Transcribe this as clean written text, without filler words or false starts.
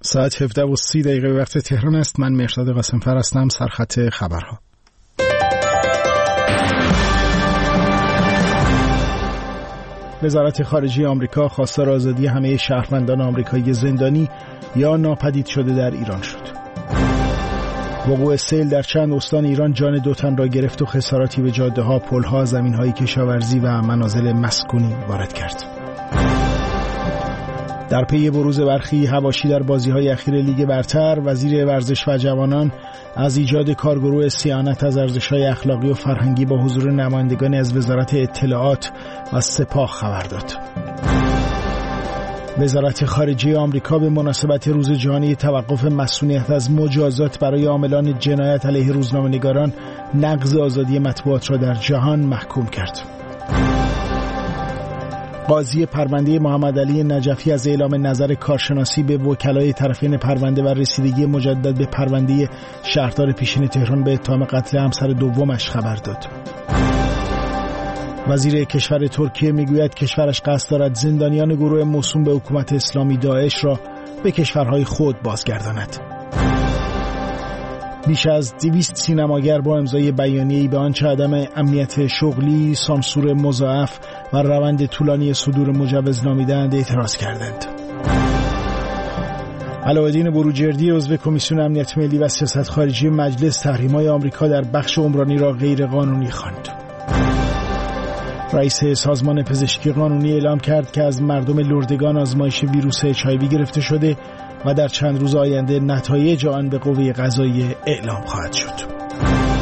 ساعت 17:30 به وقت تهران است. من مهرداد قاسم‌فر هستم. سرخط خبرها. وزارت خارجه آمریکا خواستار آزادی همه شهروندان آمریکایی زندانی یا ناپدید شده در ایران شد. وقوع سیل در چند استان ایران جان 2 تن را گرفت و خساراتی به جاده‌ها، پل‌ها، زمین‌های کشاورزی و منازل مسکونی وارد کرد. در پی بروز برخی حواشی در بازی‌های اخیر لیگ برتر، وزیر ورزش و جوانان از ایجاد کارگروه صیانت از ارزش‌های اخلاقی و فرهنگی با حضور نمایندگانی از وزارت اطلاعات و سپاه خبر داد. وزارت خارجه آمریکا به مناسبت روز جهانی توقف مسئولیت از مجازات برای عاملان جنایت علیه روزنامه‌نگاران نقض آزادی مطبوعات را در جهان محکوم کرد. قاضی پرونده محمد علی نجفی از اعلام نظر کارشناسی به وکلای طرفین پرونده و رسیدگی مجدد به پرونده شهردار پیشین تهران به اتهام قتل همسر دومش خبر داد. وزیر کشور ترکیه میگوید کشورش قصد دارد زندانیان گروه موسوم به حکومت اسلامی داعش را به کشورهای خود بازگرداند. بیش از 200 سینماگر با امضای بیانیه‌ای به آنچه عدم امنیت شغلی، سانسور مضاعف و روند طولانی صدور مجوز نامیدند اعتراض کردند. علاءالدین بروجردی عضو کمیسیون امنیت ملی و سیاست خارجی مجلس تحریم‌های آمریکا در بخش عمرانی را غیر قانونی خواند. رئیس سازمان پزشکی قانونی اعلام کرد که از مردم لردگان آزمایش ویروس HIV گرفته شده و در چند روز آینده نتایج آن به قوه قضاییه اعلام خواهد شد.